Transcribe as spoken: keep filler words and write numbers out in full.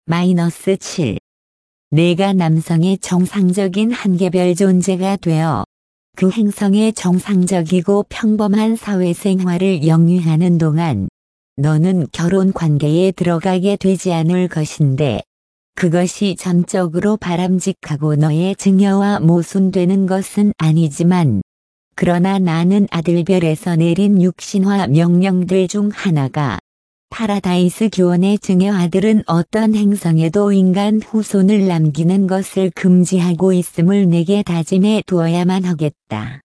마이너스 칠. 내가 남성의 정상적인 한계별 존재가 되어 그 행성의 정상적이고 평범한 사회생활을 영위하는 동안 너는 결혼 관계에 들어가게 되지 않을 것인데 그것이 전적으로 바람직하고 너의 증여와 모순되는 것은 아니지만 그러나 나는 아들별에서 내린 육신화 명령들 중 하나가 파라다이스 교원의 증여 아들은 어떤 행성에도 인간 후손을 남기는 것을 금지하고 있음을 내게 다짐해 두어야만 하겠다.